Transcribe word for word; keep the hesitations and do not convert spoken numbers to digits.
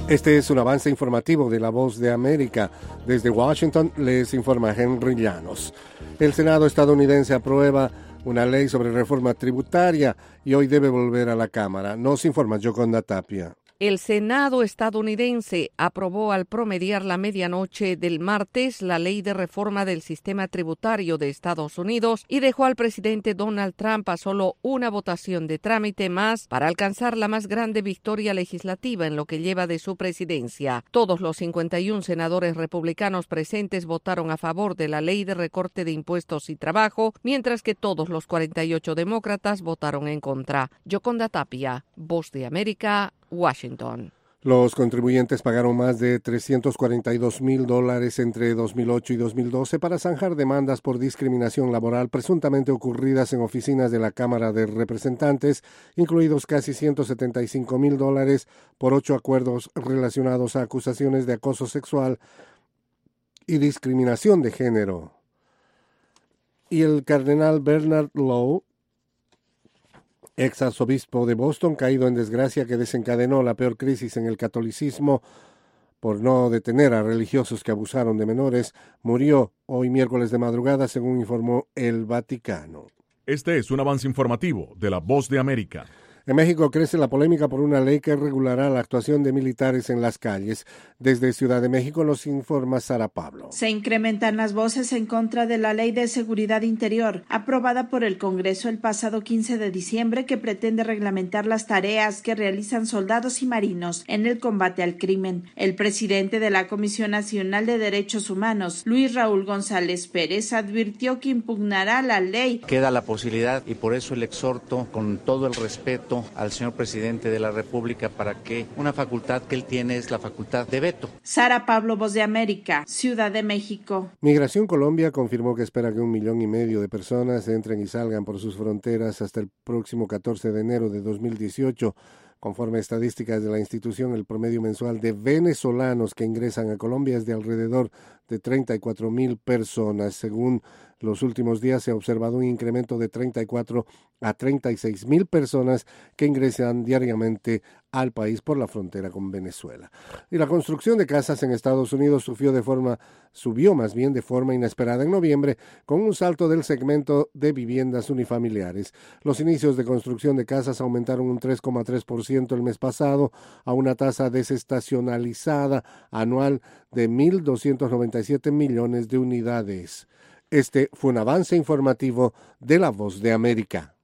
Este es un avance informativo de La Voz de América. Desde Washington les informa Henry Llanos. El Senado estadounidense aprueba una ley sobre reforma tributaria y hoy debe volver a la Cámara. Nos informa Yoconda Tapia. El Senado estadounidense aprobó al promediar la medianoche del martes la ley de reforma del sistema tributario de Estados Unidos y dejó al presidente Donald Trump a solo una votación de trámite más para alcanzar la más grande victoria legislativa en lo que lleva de su presidencia. Todos los cincuenta y uno senadores republicanos presentes votaron a favor de la ley de recorte de impuestos y trabajo, mientras que todos los cuarenta y ocho demócratas votaron en contra. Yoconda Tapia, Voz de América, Washington. Los contribuyentes pagaron más de trescientos cuarenta y dos mil dólares entre dos mil ocho y dos mil doce para zanjar demandas por discriminación laboral presuntamente ocurridas en oficinas de la Cámara de Representantes, incluidos casi ciento setenta y cinco mil dólares por ocho acuerdos relacionados a acusaciones de acoso sexual y discriminación de género. Y el cardenal Bernard Lowe, ex arzobispo de Boston, caído en desgracia que desencadenó la peor crisis en el catolicismo por no detener a religiosos que abusaron de menores, murió hoy miércoles de madrugada, según informó el Vaticano. Este es un avance informativo de La Voz de América. En México crece la polémica por una ley que regulará la actuación de militares en las calles. Desde Ciudad de México nos informa Sara Pablo. Se incrementan las voces en contra de la Ley de Seguridad Interior, aprobada por el Congreso el pasado quince de diciembre, que pretende reglamentar las tareas que realizan soldados y marinos en el combate al crimen. El presidente de la Comisión Nacional de Derechos Humanos, Luis Raúl González Pérez, advirtió que impugnará la ley. Queda la posibilidad, y por eso el exhorto con todo el respeto al señor presidente de la República para que una facultad que él tiene es la facultad de veto. Sara Pablo, Voz de América, Ciudad de México. Migración Colombia confirmó que espera que un millón y medio de personas entren y salgan por sus fronteras hasta el próximo catorce de enero de dos mil dieciocho. Conforme a estadísticas de la institución, el promedio mensual de venezolanos que ingresan a Colombia es de alrededor de treinta y cuatro mil personas. Según los últimos días, se ha observado un incremento de treinta y cuatro a treinta y seis mil personas que ingresan diariamente al país por la frontera con Venezuela. Y la construcción de casas en Estados Unidos subió de forma, subió más bien de forma inesperada en noviembre, con un salto del segmento de viviendas unifamiliares. Los inicios de construcción de casas aumentaron un tres coma tres por ciento el mes pasado, a una tasa desestacionalizada anual de mil doscientos noventa y siete millones de unidades. Este fue un avance informativo de La Voz de América.